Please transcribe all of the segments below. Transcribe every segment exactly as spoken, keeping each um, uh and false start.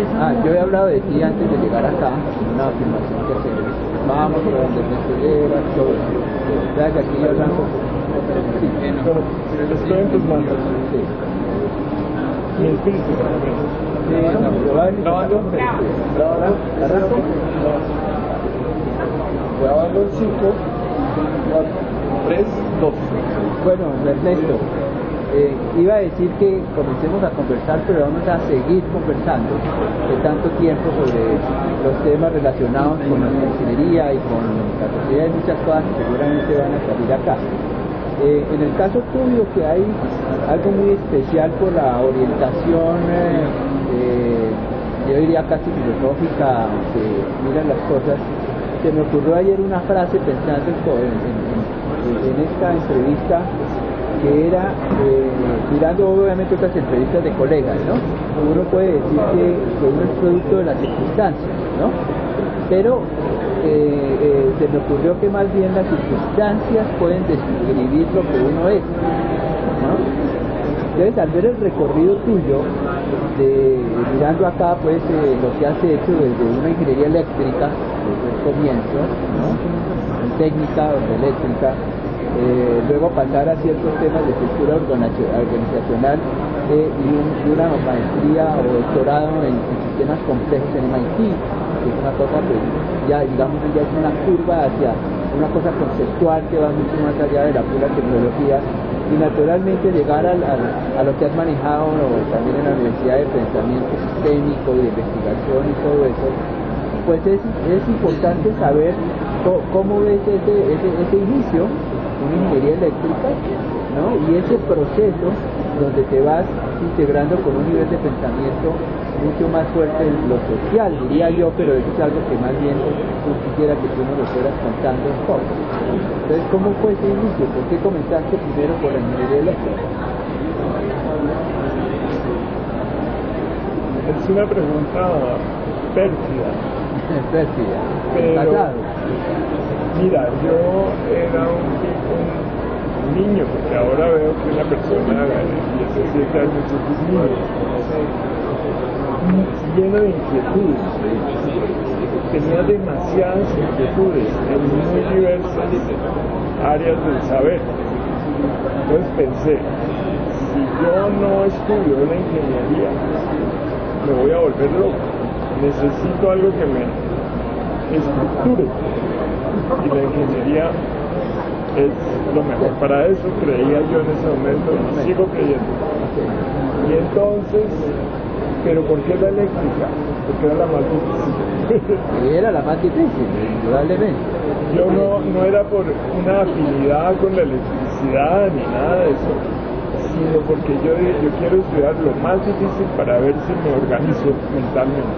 Ah, yo he hablado de ti antes de llegar acá, en una afirmación que hacemos. Vamos a vender mensajeras, todo eso. O sea que aquí yo arranco. Sí, bueno, estoy en tus manos. sí. Mi espíritu también. Sí, no, yo voy a decir. ¿Grabando? ¿Grabando? ¿Arranco? Grabando en cinco, cuatro, tres, dos. Bueno, Ernesto, eh, iba a decir que comencemos a conversar, pero vamos a seguir conversando de tanto tiempo sobre los temas relacionados con la ingeniería y con la sociedad y muchas cosas que seguramente van a salir acá. Eh, en el caso tuyo, que hay algo muy especial por la orientación, eh, eh, yo diría casi filosófica, que miran las cosas, se me ocurrió ayer una frase pensando en, en, en esta entrevista, que era, eh, mirando obviamente otras entrevistas de colegas, ¿no? Uno puede decir que, que uno es producto de las circunstancias, ¿no? Pero eh, eh, se me ocurrió que más bien las circunstancias pueden describir lo que uno es, ¿no? Entonces, al ver el recorrido tuyo, de, mirando acá, pues, eh, lo que has hecho desde una ingeniería eléctrica, desde el comienzo, ¿no? En técnica, o eléctrica, eh, luego pasar a ciertos temas de cultura organizacional eh, y, un, y una maestría o doctorado en, en sistemas complejos en M I T, que es una cosa, pues, ya, digamos, ya es una curva hacia una cosa conceptual que va mucho más allá de la pura tecnología. Y naturalmente llegar al, al, a lo que has manejado, ¿no? También en la Universidad de Pensamiento Sistémico y de Investigación y todo eso, pues es, es importante saber co cómo ves ese, ese, ese inicio, una ingeniería eléctrica, ¿no? Y ese proceso donde te vas integrando con un nivel de pensamiento mucho más fuerte en lo social, diría yo, pero eso es algo que más bien tú quisiera que tú nos lo fueras contando un poco. Entonces, ¿cómo fue ese inicio? ¿Por qué comenzaste primero por la ingeniería eléctrica? Es una pregunta pérfida. Pérfida. Pero, pasado. Mira, yo era un, un, un niño, porque ahora veo que una persona de diecisiete años es un niño, lleno de inquietudes. Tenía demasiadas inquietudes en muy diversas áreas del saber. Entonces pensé, si yo no estudio la ingeniería, me voy a volver loco. Necesito algo que me estructure. Y la ingeniería es lo mejor para eso, creía yo en ese momento, y sigo creyendo. Y entonces, ¿pero por qué la eléctrica? Porque era la más difícil. Y era la más difícil, indudablemente. Yo no, no era por una afinidad con la electricidad ni nada de eso, sino porque yo, yo quiero estudiar lo más difícil para ver si me organizo mentalmente.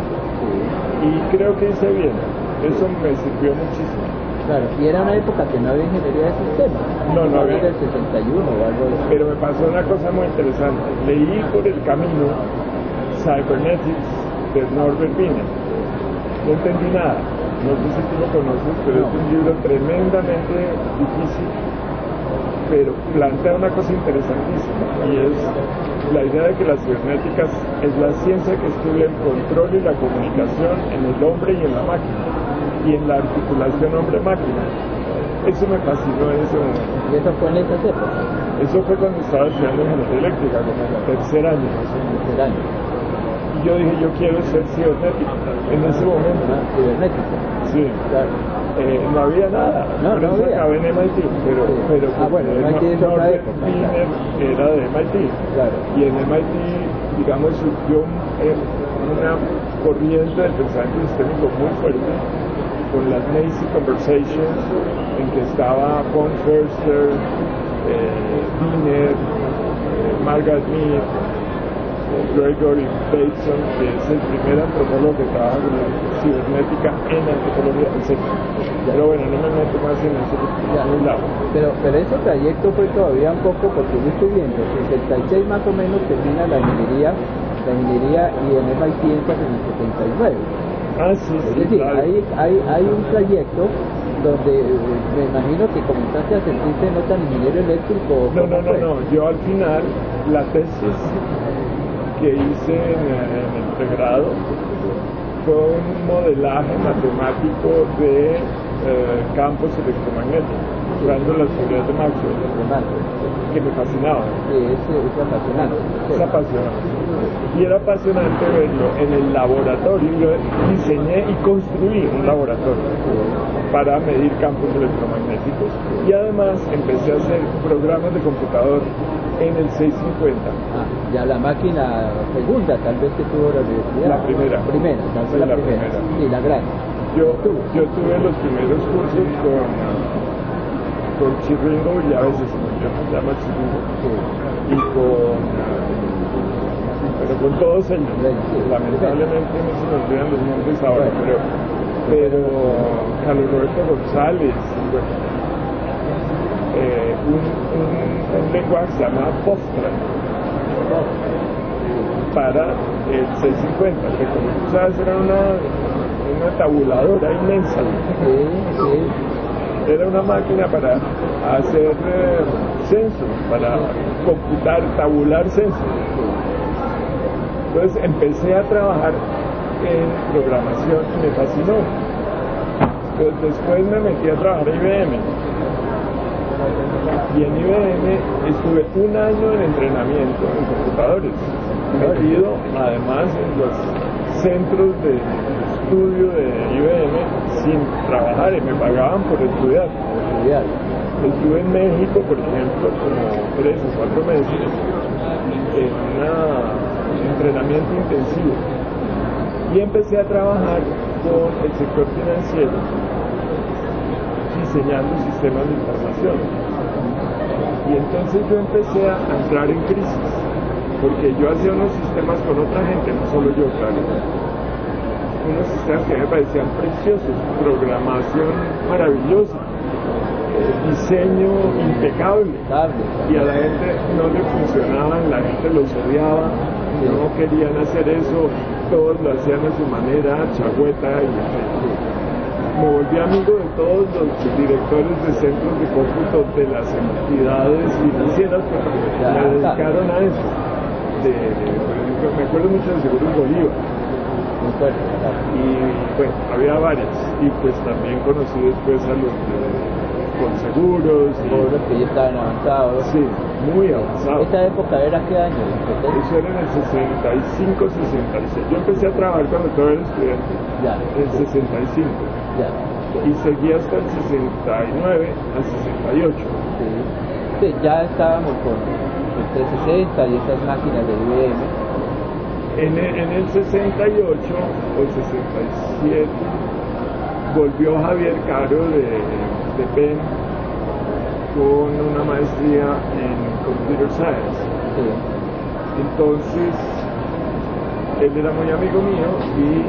Y creo que hice bien, eso me sirvió muchísimo. Claro, y era una época que no había ingeniería de sistemas. No, no había. Era el sesenta y uno o algo así. Pero me pasó una cosa muy interesante. Leí por el camino Cybernetics de Norbert Wiener. No entendí nada. No sé si tú lo conoces, pero no. Es un libro tremendamente difícil, pero plantea una cosa interesantísima, y es la idea de que la cibernética es la ciencia que estudia el control y la comunicación en el hombre y en la máquina, y en la articulación hombre-máquina. Eso me fascinó en ese momento. ¿Y eso fue en esas épocas? Eso fue cuando estaba estudiando ingeniería eléctrica, como en el tercer año. Tercer año. Y yo dije, yo quiero ser cibernético en ese momento. Ah, cibernética. Sí. Claro. Eh, no había nada, no, por no eso había. acabé en M I T, pero, sí. pero ah, bueno, M I T es otra época, Wiener era de M I T, claro. Y en M I T, digamos, surgió eh, una corriente del pensamiento sistémico muy fuerte, con las Macy Conversations, en que estaba Von Förster, eh, Wiener, eh, Margaret Mead, Gregory Bateson, que es el primer antropólogo que trabaja con la cibernética en antropología del sexo. Pero bueno, no me meto más en eso, ya, muy largo. Pero, pero ese trayecto fue todavía un poco, porque yo estoy viendo, en sesenta y seis más o menos termina la ingeniería, la ingeniería y en M I T entras en el setenta y nueve. Ah, sí, es sí, decir, claro. hay, hay, hay un trayecto donde eh, me imagino que comenzaste a sentirte no tan ingeniero eléctrico. No, no, no, no, yo al final, la tesis que hice en, en el pregrado fue un modelaje matemático de eh, campos electromagnéticos, usando las teorías de Maxwell, que me fascinaba. Sí, es, es apasionante. Es apasionante. Y era apasionante verlo en el laboratorio. Yo diseñé y construí un laboratorio para medir campos electromagnéticos. Y además empecé a hacer programas de computador en el seiscientos cincuenta. Ah, ya la máquina segunda tal vez que tuvo la universidad. La primera. Primera, tal vez Sí, la, la primera. primera. Sí, la grande. Yo, yo tuve los primeros cursos con, con Chirringo, y a veces se me llama Chirringo, y con, pero con todos ellos. Lamentablemente no se me olvidan los nombres ahora, pero, pero Carlos Roberto González, bueno, eh, un, un, un lenguaje que se llama Postran para el seiscientos cincuenta, que como tú sabes era una una tabuladora inmensa. Sí, sí. Era una máquina para hacer eh, censos, para computar, tabular censos. Entonces empecé a trabajar en programación y me fascinó. Entonces, después me metí a trabajar en I B M. Y en I B M estuve un año en entrenamiento en computadores, metido además en los centros de estudio de I B M sin trabajar, y me pagaban por estudiar. estudiar. Estuve en México, por ejemplo, como tres o cuatro meses en un entrenamiento intensivo. Y empecé a trabajar con el sector financiero, diseñando sistemas de información. Y entonces yo empecé a entrar en crisis, porque yo hacía unos sistemas con otra gente, no solo yo, claro. Unos sistemas que me parecían preciosos, programación maravillosa, diseño impecable, y a la gente no le funcionaban, la gente los odiaba, no querían hacer eso, todos lo hacían a su manera, chagüeta, y me volví amigo de todos los directores de centros de cómputo de las entidades financieras que me dedicaron a eso. De, de, me acuerdo mucho de Seguros Bolívar. Y bueno, había varias. Y pues también conocí después a los de Conseguros. Todos los que ya estaban avanzados. Sí, muy avanzados. ¿Esta época era qué año? Eso era en el sesenta y cinco, sesenta y seis. Yo empecé a trabajar cuando todavía era estudiante. Ya. En el sesenta y cinco. Ya. Y seguí hasta el sesenta y nueve al sesenta y ocho. Sí. Sí, ya estábamos con el trescientos sesenta y esas máquinas de I B M. En el, en el sesenta y ocho o sesenta y siete volvió Javier Caro de, de Penn con una maestría en Computer Science. Sí. Entonces, él era muy amigo mío y,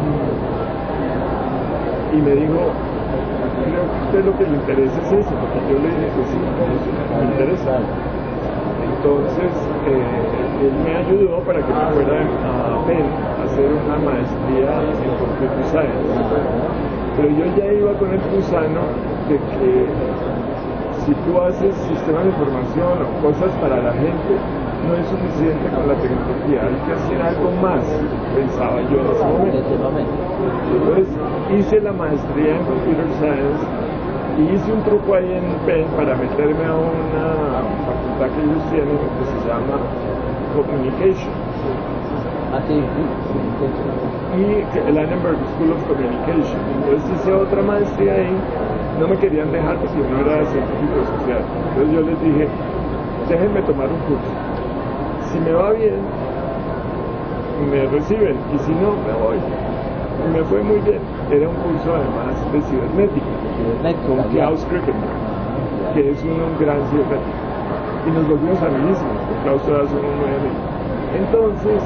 y me dijo, creo que a usted lo que le interesa es eso, porque yo le dije que sí, eso me interesa. Entonces, eh, él me ayudó para que me fuera a Penn a hacer una maestría en Computer Science. Pero yo ya iba con el gusano de que si tú haces sistemas de información o cosas para la gente, no es suficiente con la tecnología, hay que hacer algo más, pensaba yo en ese momento. En ese momento. Entonces, hice la maestría en Computer Science y hice un truco ahí en Penn para meterme a una facultad que ellos tienen que se llama Communication. Ah, sí, sí. Y el Annenberg School of Communication. Entonces hice otra maestría ahí, no me querían dejar porque no era científico social. Entonces yo les dije, déjenme tomar un curso. Si me va bien, me reciben, y si no, me voy. Y me fue muy bien. Era un curso además de cibernética, con Klaus Krickenberg, que es un, un gran cibernético. Y nos volvimos amiguísimos, con Klaus todavía somos muy amigos. Entonces,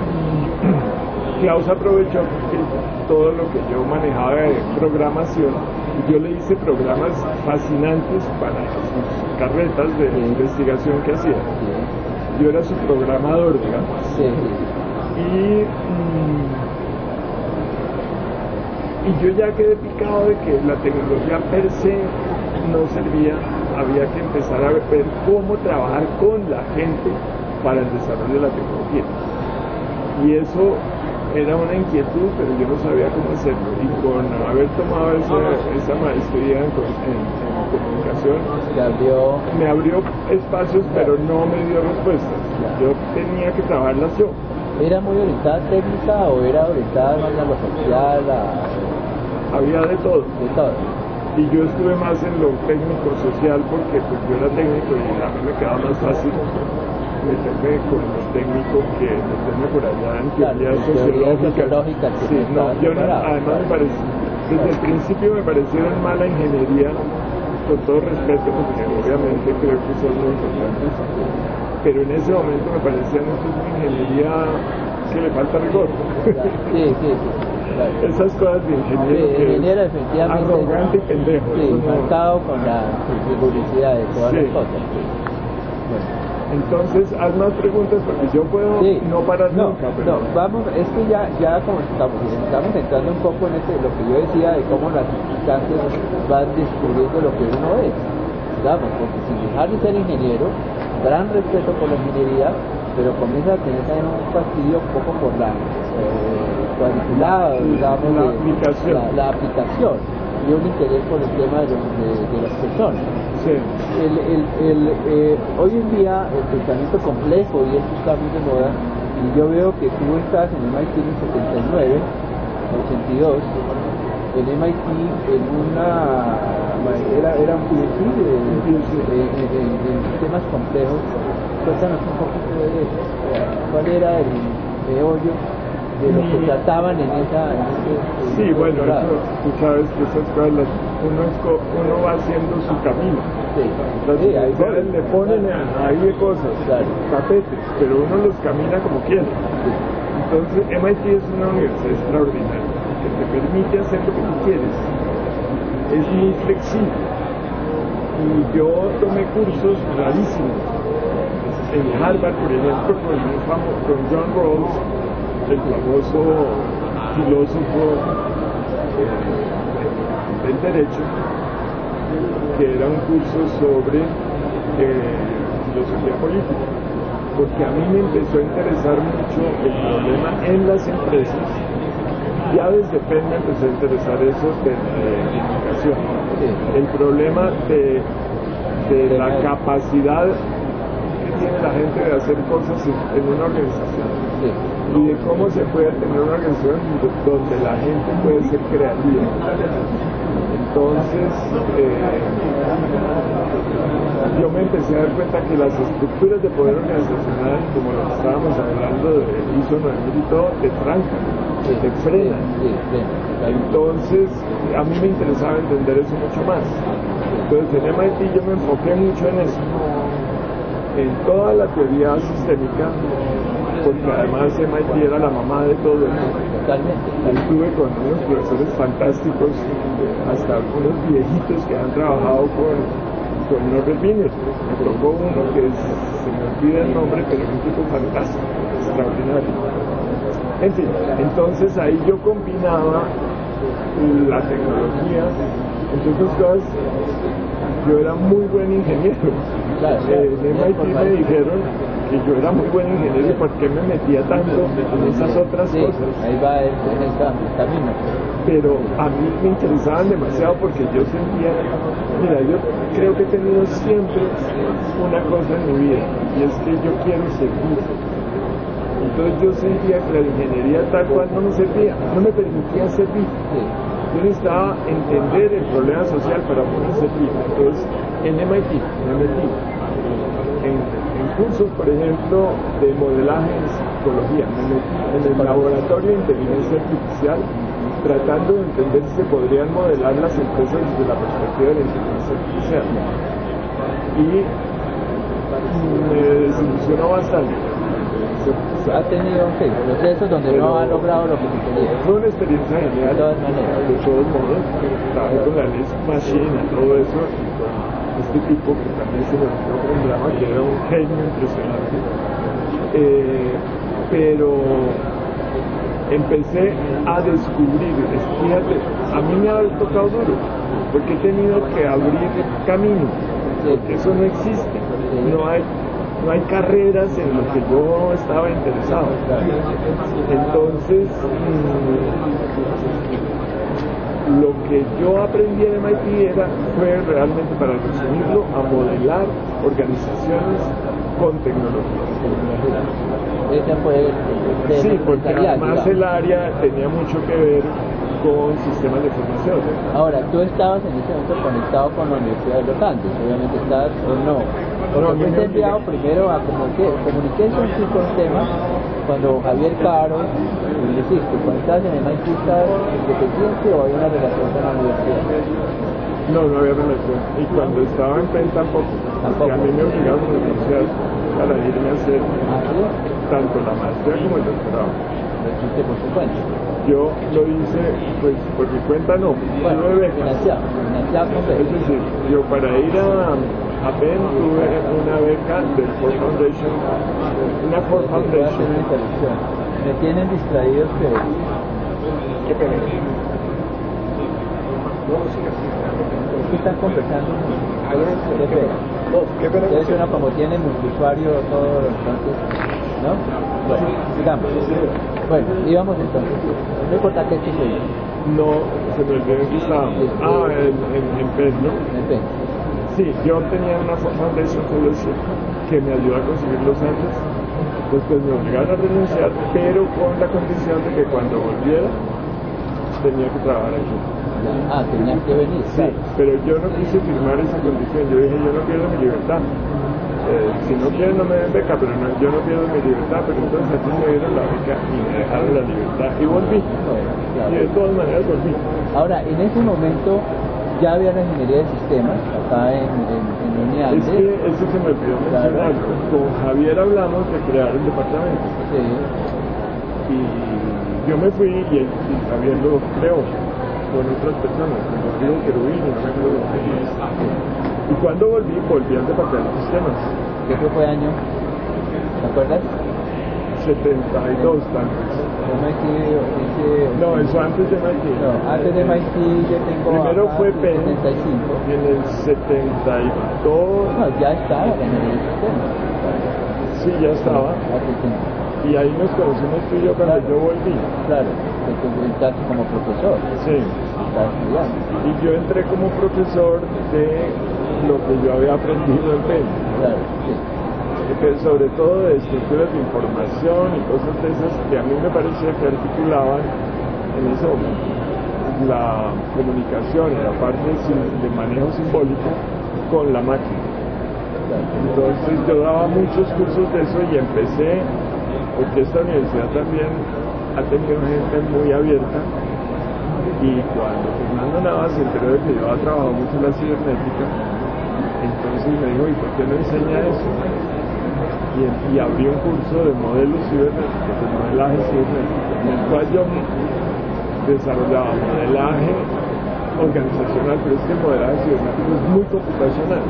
Klaus aprovechó que todo lo que yo manejaba de programación, y yo le hice programas fascinantes para sus carretas de investigación que hacía. Yo era su programador, digamos. Sí. Y, mm, y yo ya quedé picado de que la tecnología per se no servía, había que empezar a ver cómo trabajar con la gente para el desarrollo de la tecnología. Y eso era una inquietud, pero yo no sabía cómo hacerlo. Y con haber tomado esa, esa maestría en, en, en comunicación, abrió... me abrió espacios, pero no me dio respuestas. Yo tenía que trabajarlas yo. ¿Era muy orientada técnica o era orientada más a lo social? A... Había de todo. De todo. Y yo estuve más en lo técnico social porque pues, yo era técnico y a mí me quedaba más fácil meterme con lo técnico que meterme por allá en teoría claro, sociológica. Sí, no, yo no, además me parece, desde el principio me parecieron mala ingeniería, con todo respeto, porque obviamente creo que son muy importantes, pero en ese momento me parecían esto es una ingeniería que le falta rigor. Sí, sí, sí. Claro. Esas cosas de ingeniero sí, que ingeniero es arrogante y pendejo. Sí, no... marcado con la publicidad de todas sí. las cosas. Sí. Bueno. Entonces, haz más preguntas porque yo puedo sí. no parar no, nunca. Pero... No, vamos, es que ya, ya como estamos, estamos entrando un poco en este, lo que yo decía de cómo las circunstancias van descubriendo lo que uno es. Digamos, porque sin dejar de ser ingeniero, gran respeto por la ingeniería, pero comienza a tener también un fastidio un poco por la eh, cuadriculado, digamos, la, de, aplicación. La, la aplicación y un interés por el tema de, los, de, de las personas. Sí. El, el, el, eh, hoy en día el pensamiento complejo y esto está muy de moda, y yo veo que tú estás en M I T en el setenta y nueve, ochenta y dos, en M I T en una era, era un PhD en sistemas complejos. Cuéntanos un poquito de eso, cuál era el meollo de lo que trataban en esa en ese, en sí, ese bueno, doctorado. eso, tú sabes que esas cosas uno, uno va haciendo su camino. Sí, las sí, ahí universidades le ponen a, ahí de cosas, claro. tapetes, pero uno los camina como quiere. Sí. Entonces M I T es una universidad extraordinaria que te permite hacer lo que tú quieres, es muy flexible. Y yo tomé cursos rarísimos en Harvard, por ejemplo, con, el famo, con John Rawls, el famoso filósofo eh, del derecho, que era un curso sobre eh, filosofía política, porque a mí me empezó a interesar mucho el problema en las empresas. Ya desde Penn me empezó a interesar eso de, de comunicación, el problema de, de la capacidad que tiene la gente de hacer cosas en, en una organización y de cómo se puede tener una organización donde la gente puede ser creativa. Entonces eh, yo me empecé a dar cuenta que las estructuras de poder organizacional, como lo que estábamos hablando de I S O nueve mil y todo, te trancan, sí, te frenan. Sí, sí, sí. Entonces a mí me interesaba entender eso mucho más. Entonces en M I T yo me enfoqué mucho en eso, en toda la teoría sistémica, porque además M I T era la mamá de todo eso. Totalmente. Estuve con unos profesores fantásticos, hasta unos viejitos que han trabajado con, con Norbert Wiener. Me tocó uno que es, se me olvida el nombre, pero es un tipo fantástico, extraordinario. En fin, entonces ahí yo combinaba la tecnología, entre otras cosas, yo era muy buen ingeniero. Claro, claro, eh, en M I T me dijeron que yo era muy buen ingeniero y por qué me metía tanto en esas otras sí, cosas. Ahí va el, el, el camino. Pero a mí me interesaban demasiado porque yo sentía, mira, yo creo que he tenido siempre una cosa en mi vida y es que yo quiero servir. Entonces yo sentía que la ingeniería tal cual no me servía, no me permitía servir. Yo necesitaba entender el problema social para poder servir. Entonces en M I T me metí en, en cursos, por ejemplo, de modelaje en psicología. Me metí en el laboratorio de inteligencia artificial tratando de entender si se podrían modelar las empresas desde la perspectiva de la inteligencia artificial. Y me desilusionó bastante. Ha tenido okay, procesos donde pero no ha logrado lo que se quería. Fue una experiencia genial. De todas maneras. De todos modos, trabajé con la Liz Machine y todo eso, y con este tipo que también se me olvidó con un drama que era un genio impresionante. Eh, pero empecé a descubrir, fíjate, a mí me ha tocado duro, porque he tenido que abrir camino, porque eso no existe, no hay no hay carreras en lo que yo estaba interesado. Entonces, mmm, lo que yo aprendí en M I T era, fue realmente, para resumirlo, a modelar organizaciones con tecnología. Ese fue el, el Sí, porque además el área tenía mucho que ver con sistemas de información. Ahora, tú estabas en ese momento conectado con la Universidad de los Andes, obviamente estás o no. Porque no, fuiste enviado primero a Communication Systems cuando Javier Caro, y deciste, cuando estabas en el M I T, ¿estás independiente o hay una relación con la universidad? No, no había relación. Y cuando ¿no? estaba en Penn tampoco. ¿Tampoco? Y a mí me obligaron a la universidad para irme a hacer ¿Ah, sí? tanto la maestría como el doctorado. ¿Lo hiciste por su cuenta? Yo lo hice, pues, por mi cuenta no. Bueno, tuve becas. Financiado, financiado con becas. Es decir, yo para ir a, a Penn tuve una beca del Ford Foundation, una Ford Foundation. Me tienen distraído ustedes. Qué pena. ¿Qué están conversando? ¿Qué pena? ¿Qué pena? Ustedes uno como tiene multiusuario todo, entonces, ¿no? Bueno, digamos. Bueno, íbamos entonces. No importa qué chico es. No, se me olvidó que estábamos. Ah, en, en, en Penn, ¿no? En Penn. Sí, yo tenía una Foundation Fellowship que me ayudó a conseguir los Andes. Después me obligaron a renunciar, pero con la condición de que cuando volviera tenía que trabajar aquí. Ah, tenías que venir. Sí, claro. Pero yo no quise firmar esa condición. Yo dije, yo no pierdo mi libertad. Eh, si no quieren no me den beca, pero no, yo no pierdo mi libertad. Pero entonces aquí me dieron la beca y me dejaron la libertad. Y volví. Claro. Y de todas maneras volví. Ahora, en ese momento ya había la ingeniería de sistemas acá en, en, en Uniandes. Es que eso se me olvidó mencionarlo. Claro. Con Javier hablamos de crear el departamento. Sí. Y yo me fui y, él, y Javier lo creó con otras personas, con Rodrigo Querubín, no me acuerdo de quién. Y cuando volví, volví al departamento de sistemas. ¿Qué fue año? ¿Te acuerdas? setenta y dos tal vez. M I T, ese... No, eso antes de M I T. No, antes de M I T yo tengo... Primero fue Penn, setenta y cinco. Y en el setenta y dos... No, ya estaba en el sistema. Sí, ya estaba. Y ahí nos conocimos tú y yo cuando claro, yo volví. Claro, que tú entraste como profesor. Sí. Estás estudiando. Y yo entré como profesor de lo que yo había aprendido en Penn. Claro, sí. Sobre todo de estructuras de información y cosas de esas que a mí me parecía que articulaban en ese momento la comunicación y la parte de manejo simbólico con la máquina. Entonces yo daba muchos cursos de eso y empecé, porque esta universidad también ha tenido gente muy abierta, y cuando Fernando Navas se enteró de que yo había trabajado mucho en la cibernética, entonces me dijo, ¿y por qué no enseña eso? Y, y abrí un curso de modelos cibernéticos, de modelaje cibernético, en el cual yo desarrollaba modelaje organizacional, pero es que el modelaje cibernético es muy computacional.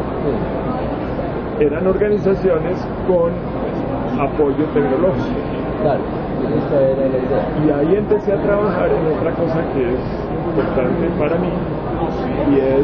Eran organizaciones con apoyo tecnológico. Claro, eso era la idea. Y ahí empecé a trabajar en otra cosa que es importante para mí, y es,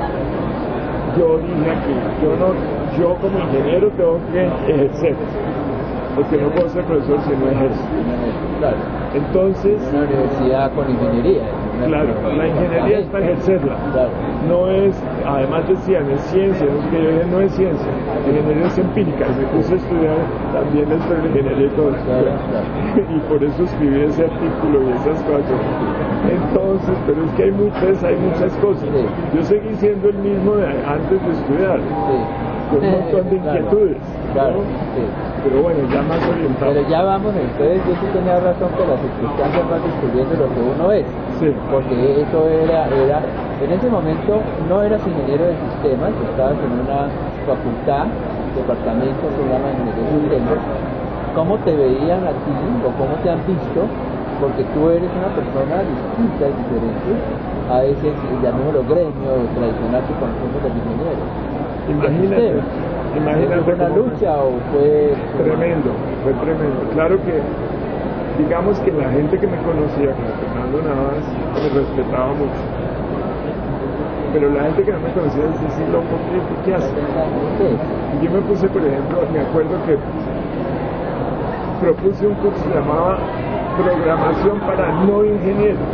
yo dije aquí, yo no, yo como ingeniero tengo que ejercer, porque no puedo ser profesor si no ejerzo. Claro. Entonces, una universidad con ingeniería. Claro, la ingeniería es para ejercerla. Claro. No es, además decían, es ciencia, no es que yo dije, no es ciencia, la ingeniería es empírica, y me puse a estudiar también esto de la ingeniería y todo eso. Claro, claro. Y por eso escribí ese artículo y esas cosas. Entonces, pero es que hay muchas, hay muchas cosas. Sí. Yo seguí siendo el mismo de antes de estudiar, sí. con un montón de inquietudes. Claro, ¿no? sí. Pero bueno, ya más orientado. Pero ya vamos, entonces yo sí tenía razón que las circunstancias van descubriendo lo que uno es. Sí. Porque eso era, era, en ese momento no eras ingeniero de sistemas, estabas en una facultad, departamento que se llama ingeniería de sistemas. ¿Cómo te veían a ti o cómo te han visto? Porque tú eres una persona distinta y diferente a ese, llamémoslo, gremio tradicional que conocemos los ingenieros. Imagínate, imagínate. ¿Fue una lucha o fue...? Tremendo, fue tremendo. Claro que, digamos que la gente que me conocía, como Fernando Navas, me respetaba mucho. pero la gente que no me conocía dice, ese loco, ¿qué, qué hace? Y yo me puse, por ejemplo, me acuerdo que propuse un curso que se llamaba Programación para no ingenieros.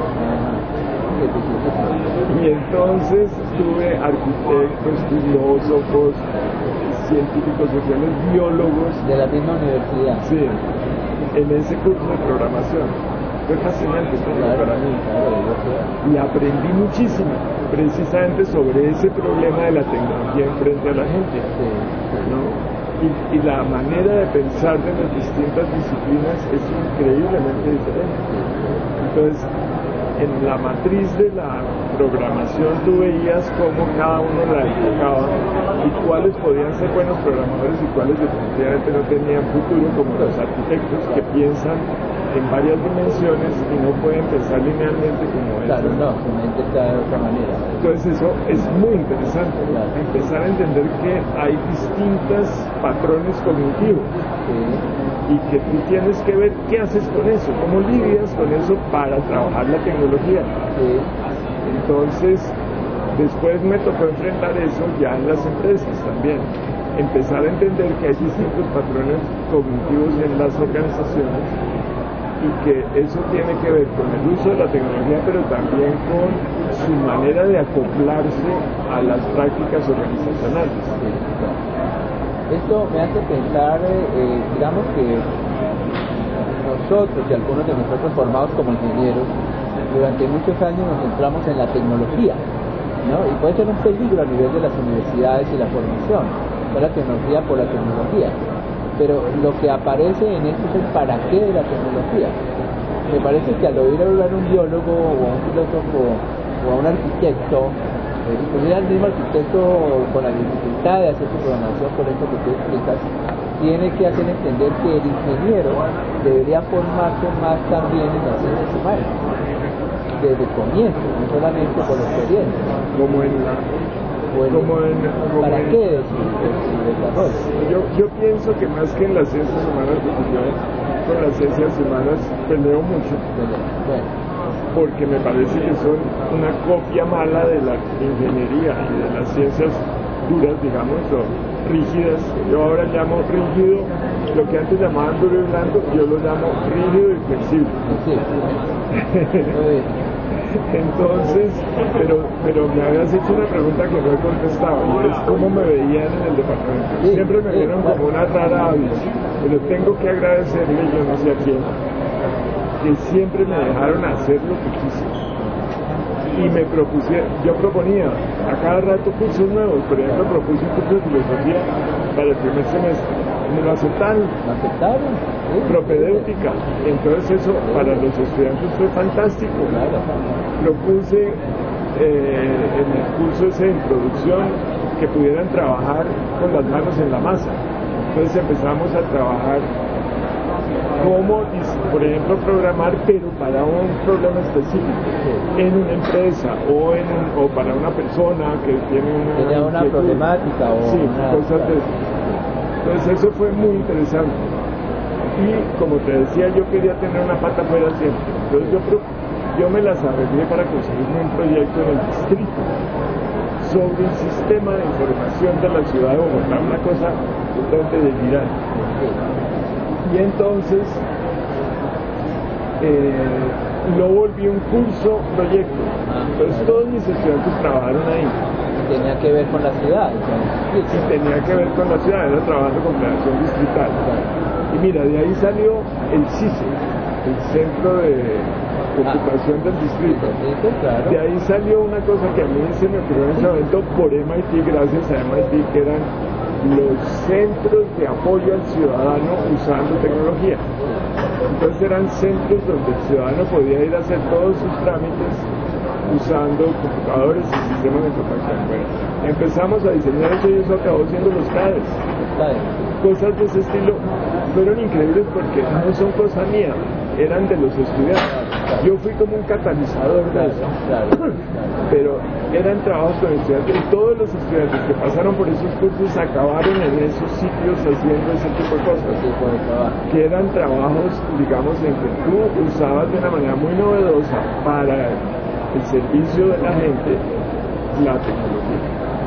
Y entonces tuve arquitectos, filósofos, científicos sociales, biólogos. De la misma universidad. Sí, en ese curso de programación. Fue fascinante claro, para mí. Claro, y aprendí muchísimo, precisamente sobre ese problema de la tecnología enfrente a la gente. Sí. ¿No? Y, y la manera de pensar de las distintas disciplinas es increíblemente diferente. Entonces, en la matriz de la programación tú veías cómo cada uno la enfocaba y cuáles podían ser buenos programadores y cuáles definitivamente no tenían futuro, como los arquitectos que piensan en varias dimensiones y no pueden pensar linealmente como es. Claro, no, su mente está de otra manera. Entonces eso es muy interesante, claro. Empezar a entender que hay distintos patrones cognitivos. Sí. Y que tú tienes que ver qué haces con eso, cómo lidias con eso para trabajar la tecnología. Sí. Entonces, después me tocó enfrentar eso ya en las empresas también. Empezar a entender que hay distintos patrones cognitivos en las organizaciones y que eso tiene que ver con el uso de la tecnología, pero también con su manera de acoplarse a las prácticas organizacionales. Sí, claro. Esto me hace pensar, eh, digamos que nosotros y algunos de nosotros formados como ingenieros, durante muchos años nos centramos en la tecnología, ¿no? Y puede ser un peligro a nivel de las universidades y la formación, no la tecnología por la tecnología. Pero lo que aparece en esto es el para qué de la tecnología. Me parece que al oír hablar a un biólogo o a un filósofo o a un arquitecto, inclusive al mismo arquitecto con la dificultad de hacer su programación, por esto que tú explicas, tiene que hacer entender que el ingeniero debería formarse más también en las ciencias humanas, desde el comienzo, no solamente por experiencia. Como en la... El, como en, como ¿Para en, qué de su, de su desarrollo? Yo, yo pienso que más que en las ciencias humanas, porque yo con las ciencias humanas peleo mucho. Bueno. Porque me parece que son una copia mala de la ingeniería y de las ciencias duras, digamos, o rígidas. Yo ahora llamo rígido, lo que antes llamaban duro y blando, yo lo llamo rígido y flexible. Sí. Muy bien. Entonces, pero, pero me habías hecho una pregunta que no he contestado, y es cómo me veían en el departamento. Sí, Siempre me sí, vieron claro. como una rara avis, pero tengo que agradecerle, yo no sé a quién, que siempre me dejaron hacer lo que quise. Y me propusieron, yo proponía a cada rato cursos nuevos, por ejemplo, propuse un curso de filosofía para el primer semestre, me lo aceptaron. ¿Lo aceptaron? Sí, propedéutica, entonces eso para los estudiantes fue fantástico. Claro. Propuse eh, en el curso ese de introducción que pudieran trabajar con las manos en la masa, entonces empezamos a trabajar cómo, por ejemplo, programar, pero para un problema específico, en una empresa o, en un, o para una persona que tiene una, ¿Tenía una inquietud. problemática o sí, una... cosas de eso. Entonces eso fue muy interesante. Y como te decía, yo quería tener una pata afuera siempre. Entonces yo, yo me las arreglé para conseguirme un proyecto en el distrito sobre un sistema de información de la ciudad de Bogotá, una cosa totalmente delirante. Y entonces eh, lo volví un curso proyecto. Entonces todos mis estudiantes trabajaron ahí. Tenía que ver con la ciudad. Sí, sí, tenía que ver con la ciudad, era trabajando con planeación distrital. Y mira, de ahí salió el C I C E, el Centro de Computación ah, del Distrito. Sí, claro. De ahí salió una cosa que a mí se me ocurrió en ese momento por M I T, gracias a M I T, que eran los centros de apoyo al ciudadano usando tecnología. Entonces eran centros donde el ciudadano podía ir a hacer todos sus trámites usando computadores y sistemas de información. Bueno, empezamos a diseñar eso y eso acabó siendo los C A D E S. Cosas de ese estilo fueron increíbles porque no son cosas mías, eran de los estudiantes. Yo fui como un catalizador de eso, pero eran trabajos con estudiantes y todos los estudiantes que pasaron por esos cursos acabaron en esos sitios haciendo ese tipo de cosas, que eran trabajos, digamos, en que tú usabas de una manera muy novedosa para el servicio de la gente la tecnología.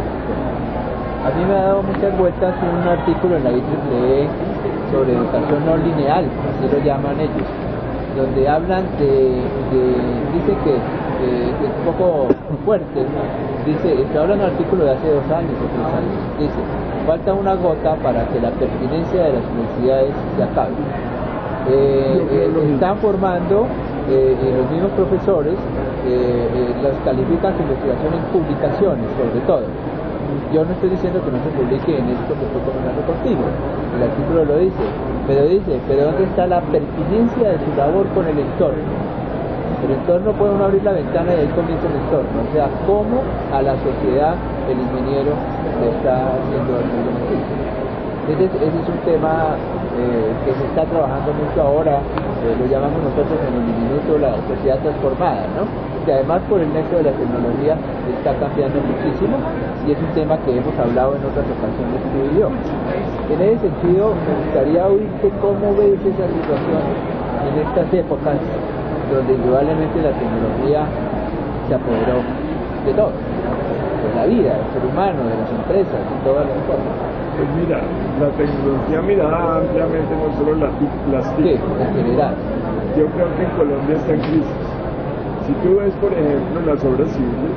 A mí me ha dado muchas vueltas un artículo en la I triple E sobre educación no lineal, así lo llaman ellos, donde hablan de, de dice que eh, es un poco fuerte, dice, estoy hablando de un artículo de hace dos años o tres años, dice, falta una gota para que la pertinencia de las universidades se acabe. Eh, eh, están formando eh, eh, los mismos profesores, eh, eh, los califican su investigación en publicaciones, sobre todo. Yo no estoy diciendo que no se publique en esto que estoy comentando contigo, el artículo lo dice, pero dice, pero ¿dónde está la pertinencia de su labor con el entorno? El entorno puede uno abrir la ventana y ahí comienza el entorno, o sea, cómo a la sociedad el ingeniero le está haciendo algún beneficio. Ese, ese es un tema eh, que se está trabajando mucho ahora, eh, lo llamamos nosotros en el minuto la sociedad transformada, ¿no? Que además por el nexo de la tecnología está cambiando muchísimo y es un tema que hemos hablado en otras ocasiones tú y yo. En ese sentido, me gustaría oírte cómo ves esa situación en estas épocas donde indudablemente la tecnología se apoderó de todo, de la vida, del ser humano, de las empresas, de todas las cosas. Pues mira, la tecnología mirada ampliamente, no solo la, las T I C, en general. Yo creo que en Colombia está en crisis. Si tú ves, por ejemplo, las obras civiles,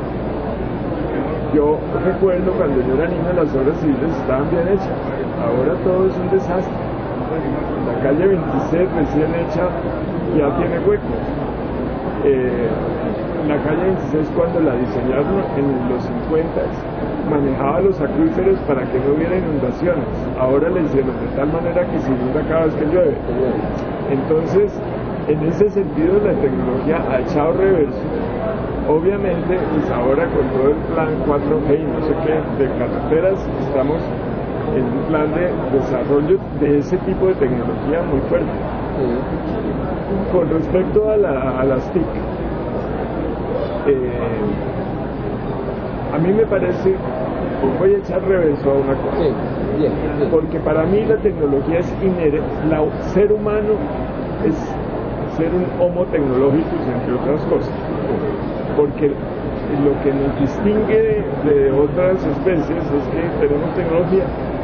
yo recuerdo cuando yo era niño las obras civiles estaban bien hechas. Ahora todo es un desastre. La calle veintiséis recién hecha ya tiene huecos. Eh, la calle veintiséis cuando la diseñaron en los cincuenta manejaba los acuíferos para que no hubiera inundaciones. Ahora la hicieron de tal manera que se inunda cada vez que llueve. Entonces, en ese sentido la tecnología ha echado reverso. Obviamente, pues ahora con todo el plan cuatro G y no sé qué de carreteras, estamos en un plan de desarrollo de ese tipo de tecnología muy fuerte. Con respecto a, la, a las T I C, eh, a mí me parece, voy a echar reverso a una cosa, sí, bien, bien. Porque para mí la tecnología es inherente, el ser humano es ser un homo tecnológicus, entre otras cosas, porque lo que nos distingue de, de otras especies es que tenemos tecnología.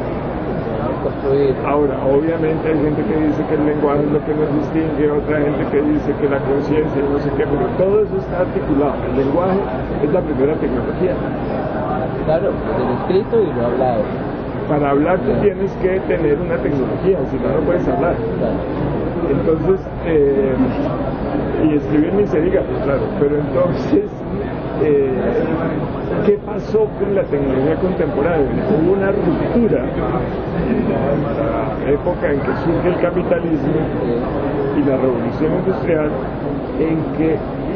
Ahora, obviamente hay gente que dice que el lenguaje es lo que nos distingue, otra gente que dice que la conciencia y no sé qué, pero todo eso está articulado. El lenguaje es la primera tecnología. Claro, el escrito y lo hablado. Para hablar tú tienes que tener una tecnología, si no, no puedes hablar. Entonces, eh, y escribir ni se diga, pues claro, pero entonces, eh, ¿qué pasó con la tecnología contemporánea? Hubo una ruptura en la época en que surge el capitalismo y la revolución industrial, en que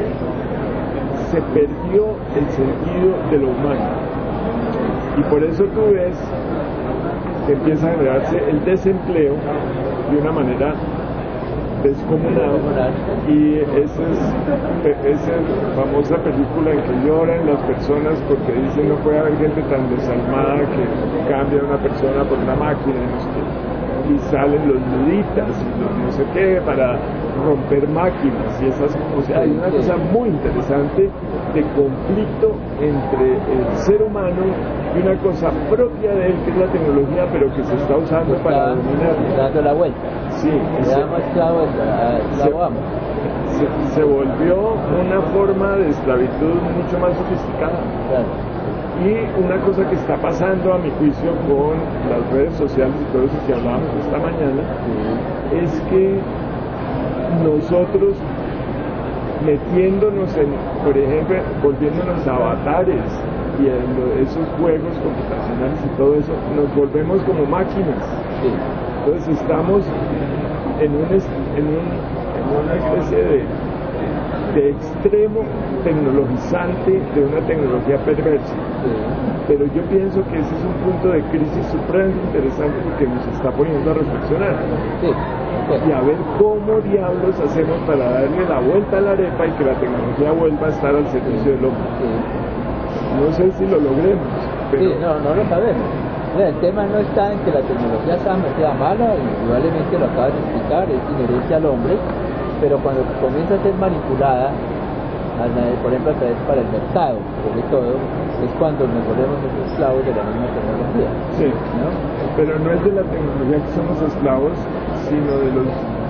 se perdió el sentido de lo humano. Y por eso tú ves que empieza a generarse el desempleo de una manera descomunal, y esa es esa famosa película en que lloran las personas porque dicen no puede haber gente tan desalmada que cambia a una persona por una máquina, no sé qué, y salen los nuditas y los no sé qué para romper máquinas y esas cosas. O sea, hay una cosa muy interesante de conflicto entre el ser humano y una cosa propia de él que es la tecnología, pero que se está usando está para dominar, dando la vuelta. Sí, se, esclavo, esclavo amo. Se, se volvió una forma de esclavitud mucho más sofisticada. Claro. Y una cosa que está pasando a mi juicio con las redes sociales y todo eso que hablábamos esta mañana, sí, es que nosotros metiéndonos en, por ejemplo, volviéndonos avatares y en esos juegos computacionales y todo eso, nos volvemos como máquinas. Sí. Entonces estamos en, un, en, un, en una especie de, de extremo tecnologizante de una tecnología perversa. Sí. Pero yo pienso que ese es un punto de crisis supremamente interesante porque nos está poniendo a reflexionar. Sí. Y a ver cómo diablos hacemos para darle la vuelta a la arepa y que la tecnología vuelva a estar al servicio del hombre. Sí. No sé si lo logremos. Pero... Sí, no, no lo sabemos. El tema no está en que la tecnología sea, sea mala, indudablemente lo acabas de explicar, es inherente al hombre, pero cuando comienza a ser manipulada, a través, por ejemplo, a través para el mercado, sobre todo, es cuando nos volvemos los esclavos de la misma tecnología. Sí, ¿no? Pero no es de la tecnología que somos esclavos, sino de los,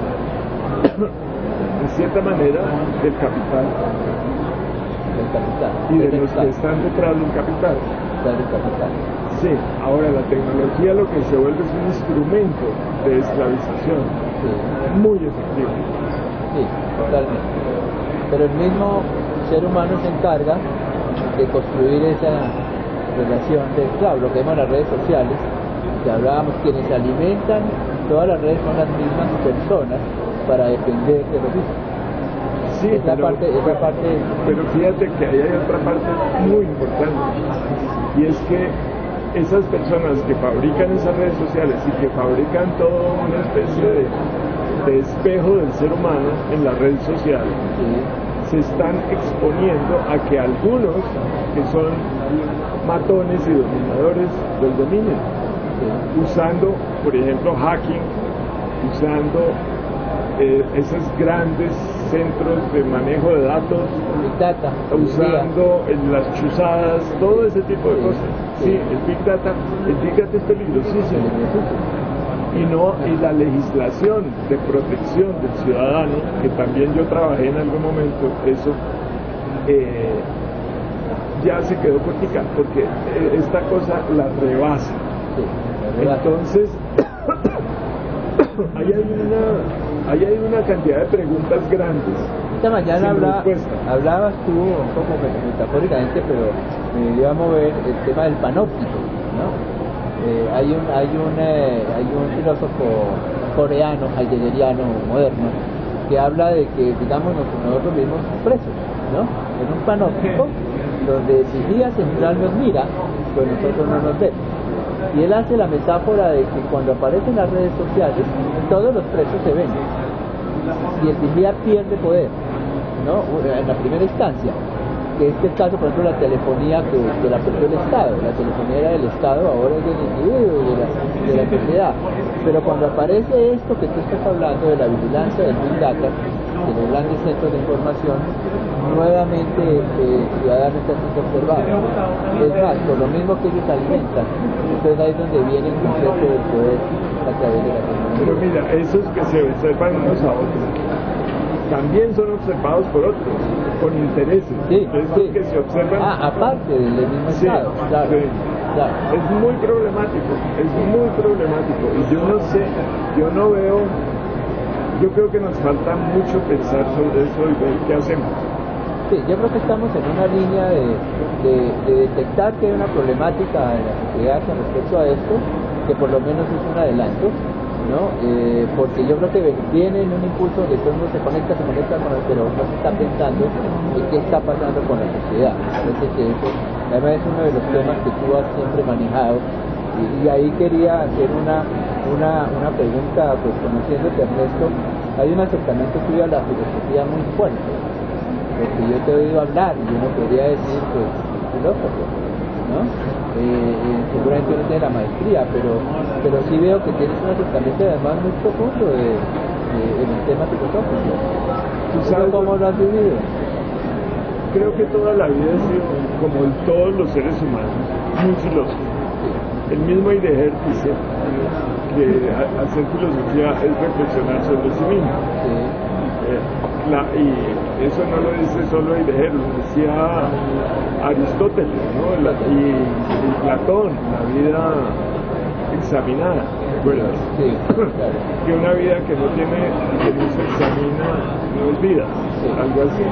de cierta manera, del capital. Del capital. Y de los que están detrás del capital. Detrás del capital. Sí, ahora la tecnología lo que se vuelve es un instrumento de esclavización. Sí. Muy efectivo. Sí, totalmente. Pero el mismo ser humano se encarga de construir esa relación de esclavo, lo que vemos en las redes sociales, que hablábamos, quienes alimentan todas las redes son las mismas personas para depender de lo mismo. Sí, esa pero, parte, esa pero, parte... pero fíjate que ahí hay otra parte muy importante, y es que esas personas que fabrican esas redes sociales y que fabrican toda una especie de, de espejo del ser humano en la red social, sí, se están exponiendo a que algunos que son matones y dominadores los dominen, sí, usando, por ejemplo, hacking, usando eh, esos grandes centros de manejo de datos, Big Data, usando en las chuzadas, todo ese tipo de sí, cosas. Sí, sí, el Big Data, el Big Data es peligrosísimo. Y no, y la legislación de protección del ciudadano, que también yo trabajé en algún momento, eso eh, ya se quedó cortica, porque eh, esta cosa la rebasa. Sí, la rebasa. Entonces, ahí hay una, ahí hay una cantidad de preguntas grandes. Esta mañana habla, hablabas tú un poco metafóricamente, pero me dio a mover el tema del panóptico, ¿no? Eh, hay un hay un eh, hay un filósofo coreano, heideggeriano moderno, que habla de que, digamos, nosotros vivimos presos, ¿no? En un panóptico donde el vigía central nos mira, pues nosotros no nos vemos. Y él hace la metáfora de que cuando aparecen las redes sociales, todos los presos se ven y el vigía pierde poder, ¿no? En la primera instancia. Que este caso, por ejemplo, la telefonía que, que la perdió el Estado, la telefonía era del Estado, ahora es del individuo y de la, de la sociedad. Pero cuando aparece esto que tú estás hablando de la vigilancia del Big Data, de los grandes centros de información, nuevamente eh, el ciudadano está siendo observado. Es más, por lo mismo que ellos alimentan, entonces ahí es donde viene el concepto del poder a través de la tecnología. Pero mira, esos que se observan unos a otros también son observados por otros, con intereses. Sí, es sí. que se observan. Ah, aparte del mismo sí, Estado, claro, sí. claro. Es muy problemático, es muy problemático. Y yo no sé, yo no veo, yo creo que nos falta mucho pensar sobre eso y ver qué hacemos. Sí, yo creo que estamos en una línea de, de, de detectar que hay una problemática en la sociedad con respecto a esto, que por lo menos es un adelanto, ¿no? Eh, porque yo creo que viene en un impulso donde todo el mundo se conecta, se conecta, con el, pero no se está pensando en qué está pasando con la sociedad. Me parece que eso, además, es uno de los temas que tú has siempre manejado, y, y ahí quería hacer una, una, una pregunta, pues conociéndote, Ernesto. Hay un acercamiento tuyo a la filosofía muy fuerte, porque yo te he oído hablar y uno podría decir, pues, filósofo, ¿no? Eh, eh, seguramente no tiene la maestría, pero pero sí veo que tienes un acercamiento además muy profundo de, de, en el tema filosófico. ¿Tú sabes cómo lo has vivido? Creo que toda la vida he sido, como en todos los seres humanos, muy filósofo. El mismo Heidegger dice que hacer filosofía es reflexionar sobre sí mismo. Sí. Eh, la, y eso no lo dice solo Heidegger, lo decía Aristóteles, ¿no? La, y, y Platón, la vida examinada, ¿te acuerdas? Sí, claro. Que una vida que no tiene, que no se examina, no es vida, sí, algo así.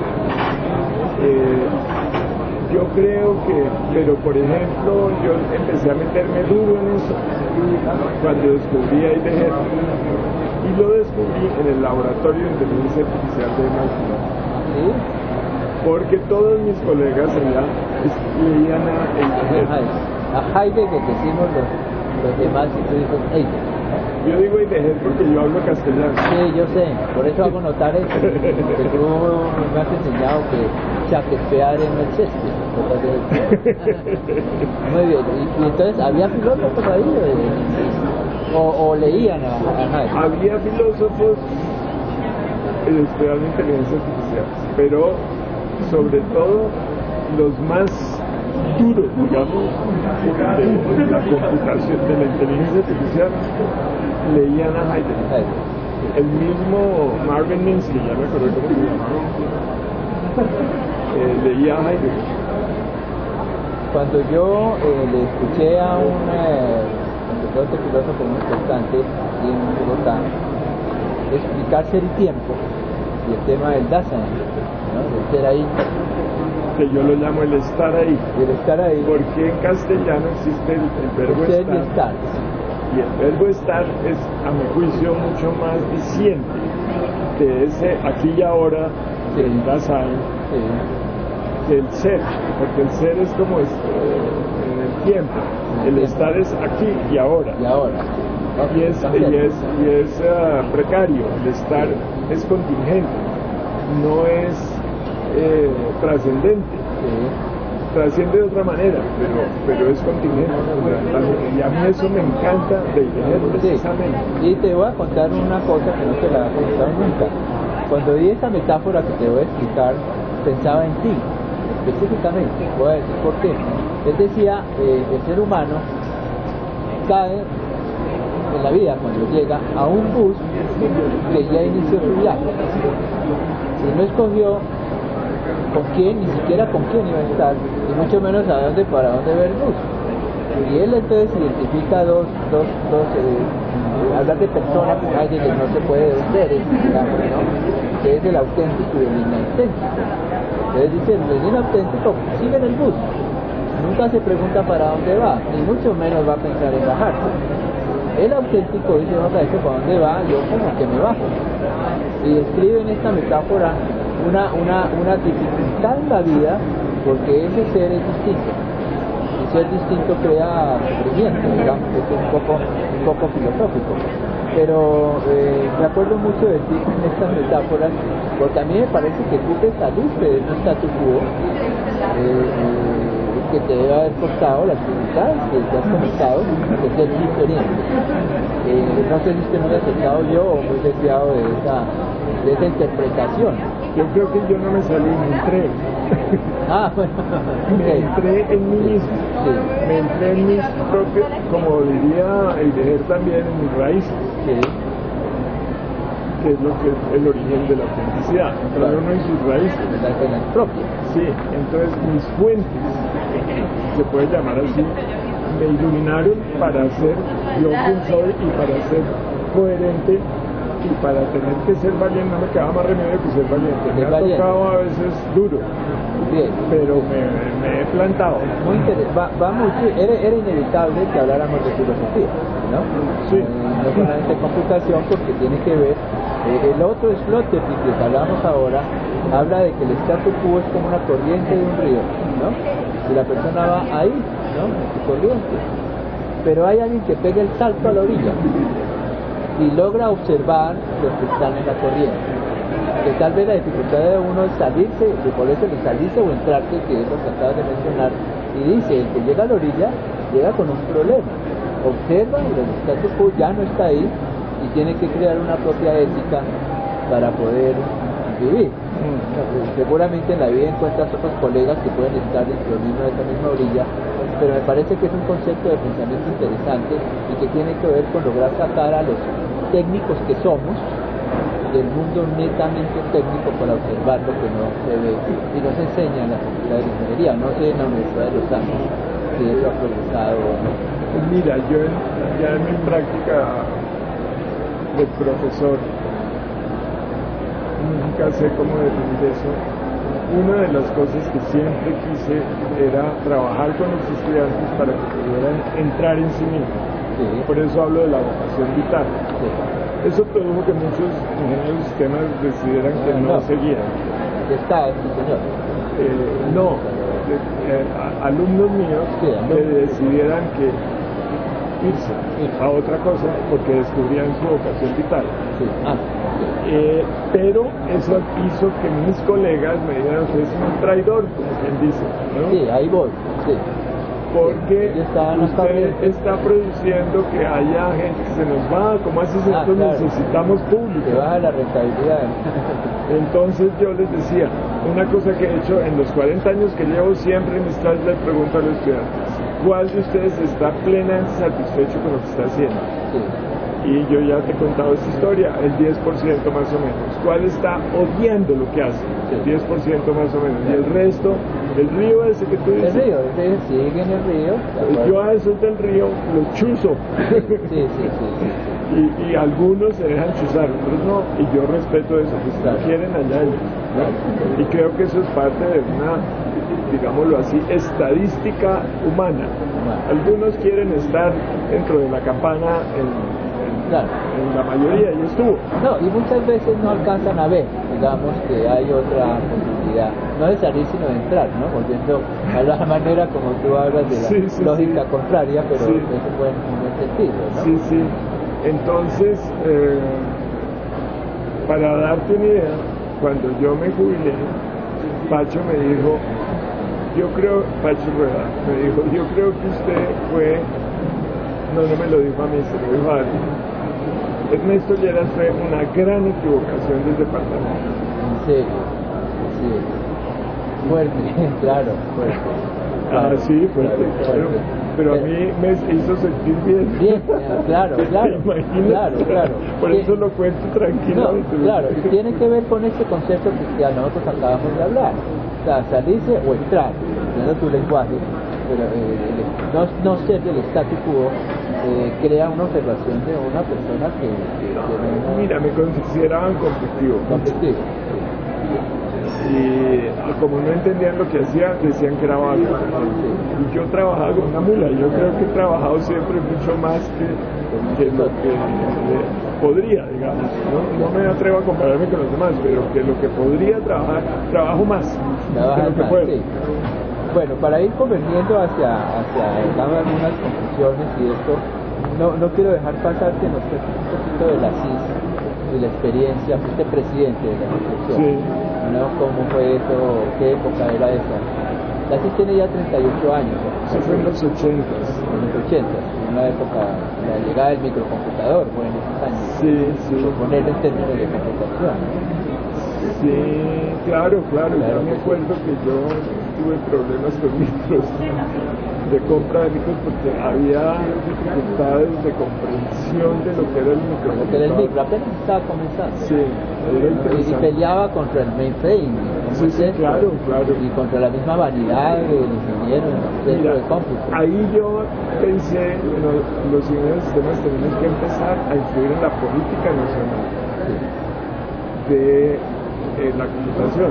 Eh, yo creo que, pero por ejemplo, yo empecé a meterme duro en eso cuando descubrí a Heidegger, y lo descubrí en el laboratorio de inteligencia artificial de Microsoft. ¿Sí? Porque todos mis colegas allá leían a Heidegger. A Heidegger decimos los, los demás y tú dices Heidegger. Yo digo Heidegger porque yo hablo castellano. Sí, yo sé, por eso hago notar eso, que tú me has enseñado que Shakespeare no es Shakespeare. Muy bien, y, y entonces, ¿había filósofos ahí? ¿O, o leían a, a Heidegger? Había filósofos estudiando inteligencia artificial, pero sobre todo los más duros, digamos, de la computación, de la inteligencia artificial, leían a Heidegger. El mismo Marvin Minsky, ya me acuerdo cómo se llamaba, eh, leía a Heidegger. Cuando yo eh, le escuché a un eh, sacerdote filósofo muy importante aquí en Bogotá explicar ser y tiempo y el tema del Dasein, ¿no? Del ser ahí, que yo lo llamo el estar ahí. Y el estar ahí. Porque en castellano existe el, el verbo el ser estar. Y, estar. Y el verbo estar es, a mi juicio, mucho más diciente que ese aquí y ahora sí. del Dasein, sí. que el ser, porque el ser es como es, eh, en el tiempo, el, el tiempo. Estar es aquí y ahora. Y ahora. Y es, y es, y es uh, precario, el estar es contingente, no es eh, trascendente. Sí. Trasciende de otra manera, pero, pero es contingente. Y a mí eso me encanta de Heidegger precisamente. Sí. Y te voy a contar una cosa que no te la he contado nunca. Cuando di esa metáfora que te voy a explicar, pensaba en ti, específicamente. Voy a decir por qué. Él decía, eh, el ser humano cae en la vida cuando llega a un bus que ya inició su viaje y no escogió con quién, ni siquiera con quién iba a estar, y mucho menos a dónde, para dónde ver el bus. Y él entonces identifica dos, dos, dos eh, hablar de personas, que no se puede, de seres, digamos, ¿no? Que es el auténtico y el inauténtico. Entonces dice, el inauténtico sigue en el bus, nunca se pregunta para dónde va, ni mucho menos va a pensar en bajarse. El auténtico dice, no sabes para dónde va, yo como que me bajo. Y describe en esta metáfora una, una, una dificultad en la vida, porque ese ser es distinto. Y ser distinto crea sufrimiento, digamos, esto es un poco, un poco filosófico. Pero eh, me acuerdo mucho de ti en estas metáforas, porque a mí me parece que tú te saliste de un statu quo, eh, que te debe haber costado las dificultades que te has comentado de ser diferente. Eh, no sé si estoy muy acertado yo o muy desviado de esa, de esa interpretación. Yo creo que yo no me salí, me entré. Ah, bueno. Me entré en mí mismo. Sí. Me entré en mis propios, como diría Heidegger también, en mis raíces. Sí. Que es lo que es el origen de la autenticidad. Pero claro. Uno en sus raíces. En las, en las propias. Sí, entonces mis fuentes, se puede llamar así, me iluminaron para ser yo quien soy y para ser coherente y para tener que ser valiente. No me quedaba más remedio que ser valiente. Me ha valiente. Tocado a veces duro. Bien. Pero me, me he plantado. Muy interesante. Va, va mucho, era, era inevitable que habláramos de filosofía, ¿no? Sí. Eh, no solamente computación, porque tiene que ver. Eh, el otro Sloterdijk del que hablamos ahora habla de que el statu quo es como una corriente de un río, ¿no? Y la persona va ahí, ¿no? En su corriente. Pero hay alguien que pega el salto a la orilla y logra observar los que están en la corriente. Que tal vez la dificultad de uno es salirse, de por eso de salirse o entrarse, que es lo que acabas de mencionar, y dice, el que llega a la orilla llega con un problema. Observa y el statu quo ya no está ahí y tiene que crear una propia ética para poder vivir. Mm. Seguramente en la vida encuentras otros colegas que pueden estar dentro de esa misma orilla, pero me parece que es un concepto de pensamiento interesante y que tiene que ver con lograr sacar a los técnicos que somos del mundo netamente técnico para observar lo que no se ve y nos enseña en la facultad de ingeniería, no sé en la Universidad de Los Ángeles si eso ha progresado o no. Mira, yo en, ya en mi práctica de profesor nunca sé cómo definir eso. Una de las cosas que siempre quise era trabajar con los estudiantes para que pudieran entrar en sí mismos. Sí. Por eso hablo de la vocación vital. Sí. Eso produjo que muchos ingenieros de sistemas decidieran que no, no seguían. Está este señor. Eh, no, de, eh, a, alumnos míos sí, que decidieran que irse sí. a otra cosa porque descubrían su vocación vital. Sí. Ah. Eh, pero eso hizo que mis colegas me dijeran que es un traidor, como quien dice, ¿no? Sí, ahí voy, sí. Porque usted está produciendo que haya gente que se nos va, como así ah, nosotros claro. necesitamos público. Que baja la rentabilidad. Entonces yo les decía, una cosa que he hecho en los cuarenta años que llevo, siempre en mis clases le pregunto a los estudiantes, ¿cuál de ustedes está plenamente satisfecho con lo que está haciendo? Sí. Y yo ya te he contado esta historia, el diez por ciento más o menos. ¿Cuál está odiando lo que hace? El diez por ciento más o menos. Y el resto, el río ese que tú dices. El río, el río sigue en el río. Yo a esos del río los chuzo. Sí, sí, sí. sí, sí. Y, y algunos se dejan chuzar, otros no. Y yo respeto eso, pues Claro. no quieren allá ellos. Claro. Y creo que eso es parte de una, digámoslo así, estadística humana. Bueno. Algunos quieren estar dentro de la campana en Claro. En la mayoría y estuvo. No, y muchas veces no alcanzan a ver, digamos, que hay otra posibilidad, no de salir sino de entrar, ¿no? Volviendo a la manera como tú hablas de la sí, sí, lógica sí. contraria, pero Sí. es un buen, un buen sentido, ¿no? Sí, sí. Entonces, eh, para darte una idea, cuando yo me jubilé, Pacho me dijo, yo creo, Pacho Rueda, me dijo, yo creo que usted fue, no, no me lo dijo a mí, se lo dijo a alguien. Ernesto Lleras fue una gran equivocación del departamento. En serio, sí es. Fuerte, claro, fuerte. Claro, Ah, sí, fuerte, claro, claro. fuerte. Pero, pero a Pero, mí me hizo sentir bien. Bien, claro, claro. Imagínate. Claro, claro. Por Que, eso lo cuento tranquilamente. No, claro, y tiene que ver con este concepto que ya nosotros acabamos de hablar. O sea, salirse o entrar, dependiendo de tu lenguaje, pero eh, el, no, no ser del statu quo eh, crea una observación de una persona que, que tiene una... Mira, me consideraban conflictivo. Conflictivo. Y como no entendían lo que hacía, decían que era vago. Y yo trabajaba con una mula. Yo creo que he trabajado siempre mucho más que, que lo que eh, podría, digamos. ¿no? no me atrevo a compararme con los demás, pero que lo que podría trabajar, trabajo más. Trabajar que lo que más, puedo. sí. Bueno, para ir convergiendo hacia, hacia digamos, algunas conclusiones y esto, no, no quiero dejar pasar que nos cuentes un poquito de la C I S y la experiencia, fuiste presidente de la institución, sí. ¿no? ¿Cómo fue eso? ¿Qué época era esa? La C I S tiene ya treinta y ocho años. Eso fue en los ochentas. En los ochentas, en una época, la llegada del microcomputador fue en esos años. Sí, sí. Por ponerlo en términos de computación, ¿no? Sí, claro, claro, claro ya me que acuerdo sí. que yo tuve problemas con micros de compra de micros porque había dificultades de comprensión de lo que era el micro. Lo que era el micro, apenas estaba comenzando. Sí, era interesante. Y peleaba contra el mainframe. Sí, sí, claro, claro. Y contra la misma vanidad del ingeniero dentro Mira, de cómputo. ahí yo pensé, no, los ingenieros de sistemas tenemos que empezar a influir en la política nacional Sí. de eh, la computación,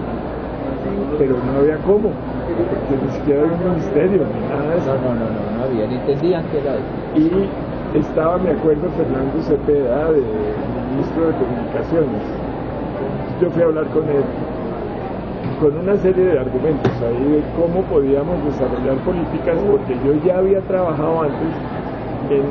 pero no había cómo, porque ni siquiera había un ministerio ni nada de eso. No, no, no, no, no había, ni entendían qué era eso. Y estaba, me acuerdo, Fernando Cepeda, de ministro de Comunicaciones. Yo fui a hablar con él con una serie de argumentos ahí de cómo podíamos desarrollar políticas, porque yo ya había trabajado antes en...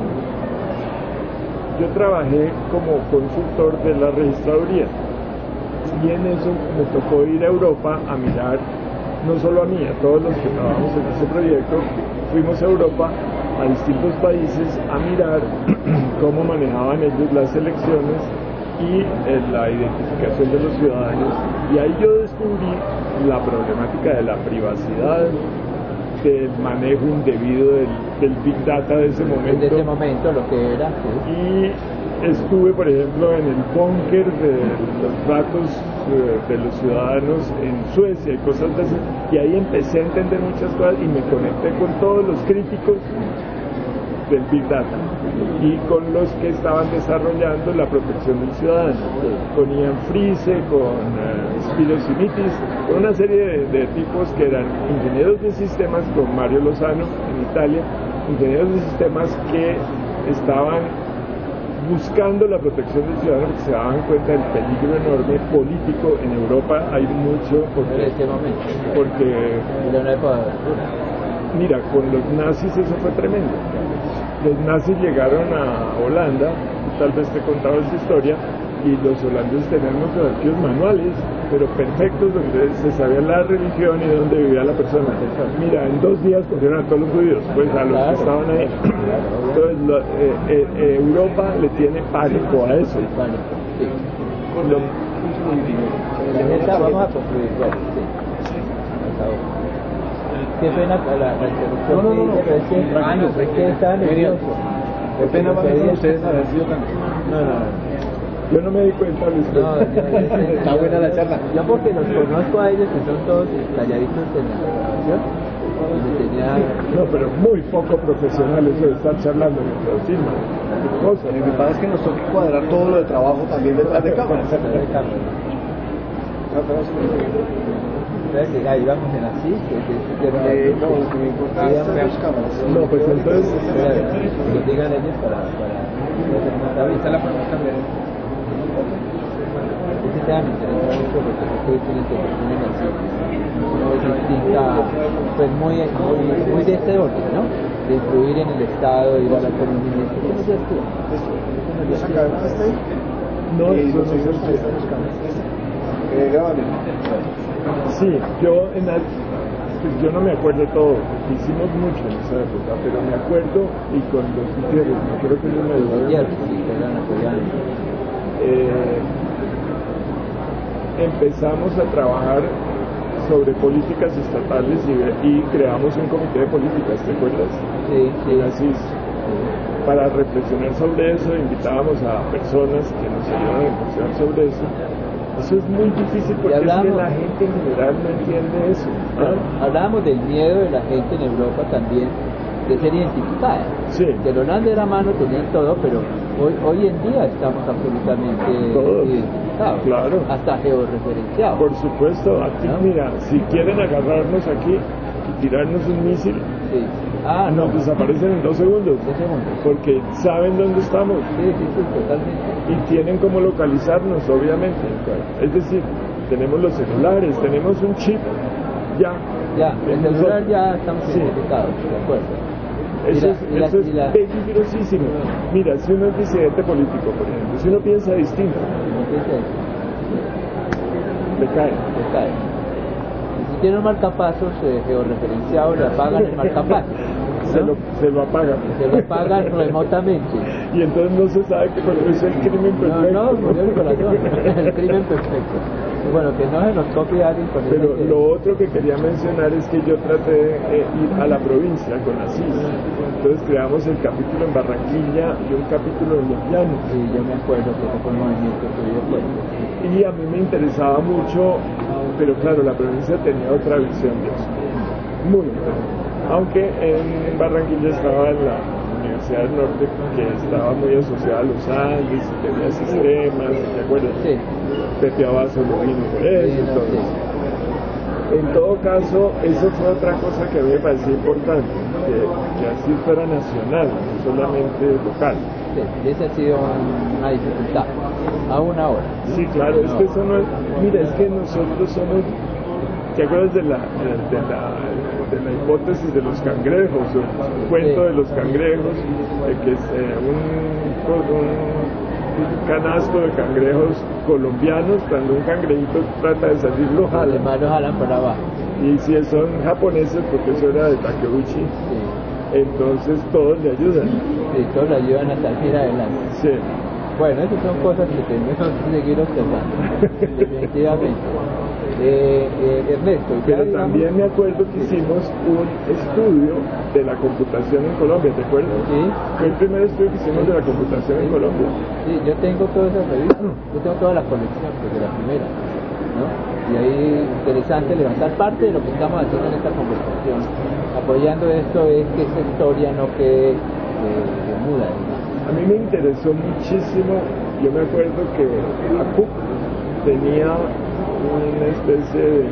Yo trabajé como consultor de la registraduría y en eso me tocó ir a Europa a mirar, no solo a mí, a todos los que trabajamos en ese proyecto, fuimos a Europa, a distintos países, a mirar cómo manejaban ellos las elecciones y eh, la identificación de los ciudadanos. Y ahí yo descubrí la problemática de la privacidad, del manejo indebido del, del Big Data de ese momento. De ese momento, lo que era. Sí. Y estuve, por ejemplo, en el búnker de los datos eh, de los ciudadanos en Suecia y cosas de esas, y ahí empecé a entender muchas cosas y me conecté con todos los críticos del Big Data y con los que estaban desarrollando la protección del ciudadano, con Ian Friese, con uh, Spiros Simitis, con una serie de, de tipos que eran ingenieros de sistemas, con Mario Lozano en Italia, ingenieros de sistemas que estaban buscando la protección del ciudadano porque se daban cuenta del peligro enorme político. En Europa hay mucho porque, en ese momento, porque era una época. Mira, con los nazis eso fue tremendo. Los nazis llegaron a Holanda, tal vez te he contado esta historia, y los holandeses tenían unos archivos manuales, pero perfectos, donde se sabía la religión y dónde vivía la persona. Mira, en dos días cogieron a todos los judíos, pues a los Claro, que estaban ahí. Claro, Entonces, lo, eh, eh, Europa le tiene pánico a eso. Pánico, sí. Lo, punto noventa y nueve. La tarjeta vamos a concluir, bueno, sí. Por favor. Qué pena la, la interrupción. No, no, no, no. Pero es que, Tranquilo, es que estaba Genial. nervioso. Qué pena más con ustedes haber sido tan... No, no, no. Yo no me di cuenta, Luis. No, yo- yo- Está yo- buena la charla. Yo porque los conozco a ellos que son todos calladitos en la grabación y me tenía... No, pero muy poco profesional eso de estar charlando mientras filman. Qué cosa. Lo que pasa es que nos toca cuadrar todo lo de trabajo también detrás de cámaras. Detrás de cámara. Entonces, ahí vamos en así, que que- que- Eh, no, lo que me importa es digamos, las cámaras. No, pues entonces, espera, que lo digan ellos para... para para Esta la podemos cambiar. Este tema me interesa mucho porque ustedes tienen que poner así, no es distinta, pues muy, muy, muy de este orden, ¿no? De influir en el Estado, ir a la economía, esto no se actúa. ¿Esa cadena está ahí? no, Eh, eso los no seguidores se que están buscando. Eh, grábame. Sí, yo en la- pues yo no me acuerdo todo, hicimos mucho en esa época, pero me acuerdo y con los Gutiérrez, me acuerdo que ellos me Los ayudaron gobiernos, mucho. sí, que eran apoyando. Eh, empezamos a trabajar sobre políticas estatales y, y creamos un comité de políticas, ¿te acuerdas? Sí, sí. En Asís. Para reflexionar sobre eso, invitábamos a personas que nos ayudaran a reflexionar sobre eso. Eso es muy difícil porque es que hablamos- la gente en general no entiende eso. ¿Ah? Hablábamos del miedo de la gente en Europa también de ser identificada. Sí. Que los de la mano tenían todo, pero hoy, hoy en día estamos absolutamente Todos. identificados. Claro. Hasta georreferenciados. Por supuesto, aquí, ¿No? mira, si quieren agarrarnos aquí y tirarnos un misil, Sí. Ah, no. nos desaparecen en dos segundos. Dos segundos. Porque saben dónde estamos Sí, sí, sí, totalmente. y tienen cómo localizarnos, obviamente. Es decir, tenemos los celulares, tenemos un chip, ya. Ya, el En celular nosotros. ya estamos Sí. identificados, de acuerdo. Eso, Y la- es, y la- eso es y la- peligrosísimo. Mira, si uno es disidente político, por ejemplo, si uno piensa distinto, ¿Cómo se dice eso? le cae. Se cae. Y si tiene un marcapasos eh, georreferenciado, le apagan el marcapasos. Se ¿no? lo, se lo apagan. Se lo apagan remotamente. Y entonces no se sabe que porque es el crimen No, perfecto. no, murió el corazón. El crimen perfecto. Bueno, que no se nos copie alguien con esa Pero idea. lo otro que quería mencionar es que yo traté de eh, ir a la provincia con Asís. Entonces creamos el capítulo en Barranquilla y un capítulo en Los Llanos. Sí, yo me acuerdo que ese fue un movimiento que yo fuerte. Y a mí me interesaba mucho, pero claro, la provincia tenía otra visión de eso. Muy diferente. Aunque en Barranquilla estaba en la Universidad del Norte, que estaba muy asociada a los Andes, y tenía sistemas, ¿te acuerdas? Sí. Pepe Abazo lo vino por eso Sí, y no, todo sí. eso. En todo caso, eso fue otra cosa que a mí me pareció importante, que, que así fuera nacional, no solamente local. Sí, y esa ha sido un- una dificultad, aún ahora. Sí, claro, es que eso no es... Mira, es que nosotros somos... ¿Te acuerdas de la, de, de la, de la hipótesis de los cangrejos, o el cuento Sí. de los cangrejos, de que es eh, un, un canasto de cangrejos colombianos, cuando un cangrejito trata de salir lo Los jala? demás los jalan para abajo. Y si son japoneses, porque eso era de Takeuchi, Sí, entonces todos le ayudan. sí, todos lo ayudan a salir adelante. Sí. Bueno, esas son cosas que tenemos que seguir observando, definitivamente. Eh, eh, Ernesto, ya Pero digamos- también me acuerdo que hicimos un estudio de la computación en Colombia, ¿te acuerdas? Sí. Fue el primer estudio que hicimos de la computación en Colombia. Sí, yo tengo todas esas revistas, yo tengo toda la colección desde la primera, ¿no? Y ahí interesante levantar parte de lo que estamos haciendo en esta conversación, apoyando esto es que esta historia no quede eh, muda, digamos. A mí me interesó muchísimo, yo me acuerdo que ACUC tenía una especie de,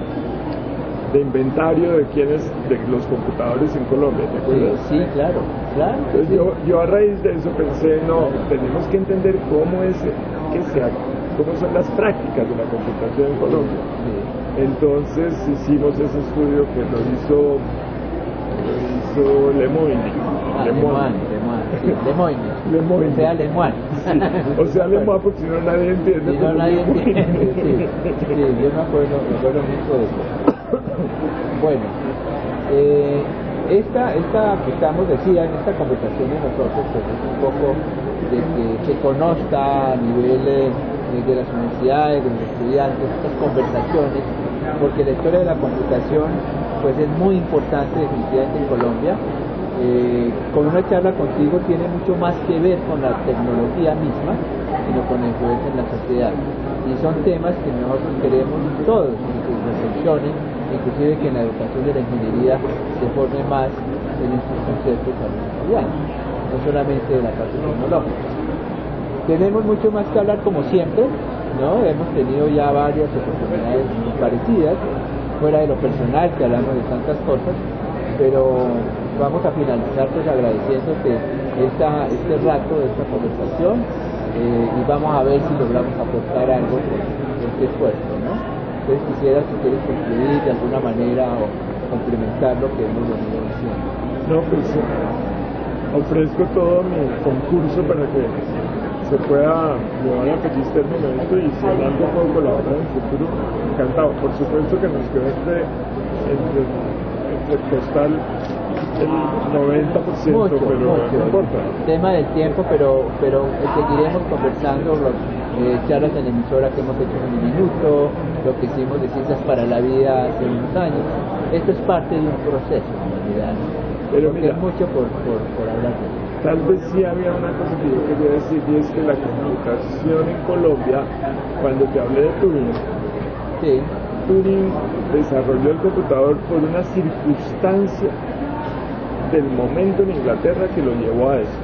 de inventario de quiénes, de los computadores en Colombia, ¿te Sí, acuerdas? sí, claro, claro. que Entonces sí. yo, yo a raíz de eso pensé, no, tenemos que entender cómo es que se, cómo son las prácticas de la computación en Colombia. Sí. Entonces hicimos ese estudio que lo hizo, lo hizo Lemoyne. Ah, Lemoine, Lemoine, sí, Lemoine. Lemoyne. O sea, Lemoine. Sí, o sea, Lemoyne, porque si no nadie entiende. Si no, pero nadie Lemoyne. entiende, sí. Sí, yo me acuerdo, me acuerdo mucho de eso. Bueno, eh, esta, esta que estamos, decía, en esta conversación de nosotros, pues es un poco de que se conozca a nivel eh, eh, de las universidades, de los estudiantes, estas conversaciones, porque la historia de la computación pues es muy importante definitivamente en Colombia. Eh, con una charla contigo tiene mucho más que ver con la tecnología misma, sino con la influencia en la sociedad. Y son temas que nosotros queremos todos que reflexionen, inclusive que en la educación de la ingeniería se forme más en estos conceptos a los estudiantes, no solamente de la parte tecnológica. Tenemos mucho más que hablar como siempre, ¿no? Hemos tenido ya varias oportunidades parecidas, fuera de lo personal, que hablamos de tantas cosas, pero vamos a finalizar pues agradeciéndote esta, este rato de esta conversación eh, y vamos a ver si logramos aportar algo con este esfuerzo, ¿no? Entonces quisiera, si quieres concluir de alguna manera o complementar lo que hemos venido diciendo. No, pues ofrezco todo mi concurso para que se pueda llevar a feliz término esto y si hablando puedo colaborar en el futuro, encantado. Por supuesto que nos quedó entre, entre, entre costal el noventa por ciento, mucho, pero mucho. no importa. Tema del tiempo, pero, pero seguiremos conversando los eh, charlas en la emisora que hemos hecho en un minuto, lo que hicimos de Ciencias para la Vida hace unos años. Esto es parte de un proceso, en realidad. Pero porque mira, es mucho por, por, por hablar de eso. Tal vez sí había una cosa que yo quería decir, y es que la computación en Colombia, cuando te hablé de Turing, sí. Turing desarrolló el computador por una circunstancia del momento en Inglaterra que lo llevó a eso.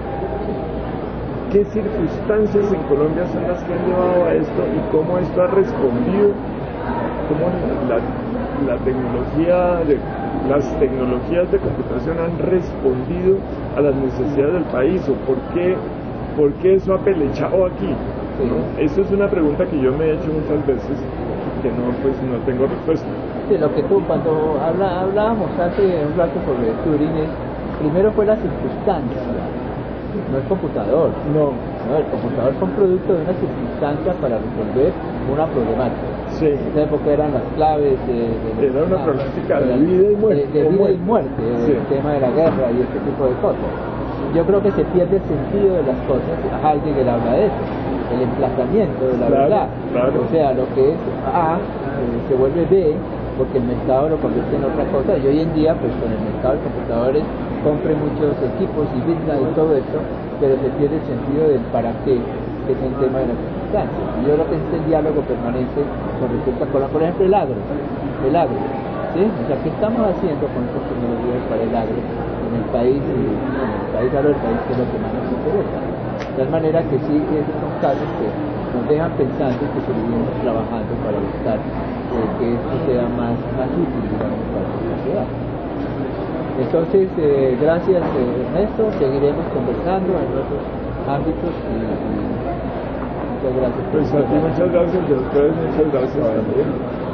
¿Qué circunstancias en Colombia son las que han llevado a esto y cómo esto ha respondido? ¿Cómo la, la tecnología de, las tecnologías de computación han respondido a las necesidades del país? ¿O por qué, por qué eso ha pelechado aquí? ¿No? Eso es una pregunta que yo me he hecho muchas veces que no, pues, no tengo respuesta. Sí, lo que tú, cuando habla, hablábamos hace un rato sobre Turing, es, primero fue la circunstancia, no el computador. No. No, el computador fue un producto de una circunstancia para resolver una problemática. Sí. En esa época eran las claves de... de Era una ah, problemática de vida y muerte. De, de vida muerte. y muerte, sí. El tema de la guerra y este tipo de cosas. Yo creo que se pierde el sentido de las cosas. Heidegger habla de eso, el emplazamiento de la claro, verdad. Claro. O sea, lo que es A eh, se vuelve B porque el mercado lo convierte en otra cosa. Y hoy en día, pues con el mercado de computadores, compre muchos equipos y business y todo esto, pero se pierde el sentido del para qué, que es el tema de las circunstancias. Y yo creo que es el diálogo permanente con respecto a, por ejemplo, el agro, el agro, ¿sí? O sea, ¿qué estamos haciendo con estas tecnologías para el agro en el país? Y, bueno, en el país, hablo del país que es lo que más nos interesa. De tal manera que sí, esos son casos que nos dejan pensando y que seguiremos trabajando para buscar eh, que esto sea más, más útil, digamos, para la sociedad. Entonces, eh, gracias eh, Ernesto, seguiremos conversando en otros ámbitos y, y muchas gracias. Pues a ti muchas gracias y a ustedes muchas gracias no, también.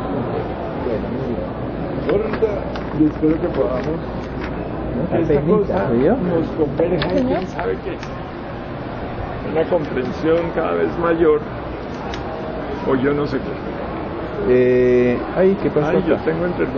Bueno, muy bien. Y espero que podamos ¿No? Esta cosa nos converja en quién sabe qué. Una comprensión cada vez mayor o yo no sé qué. Eh, ay, ¿qué pasó? Ay, acá? yo tengo entre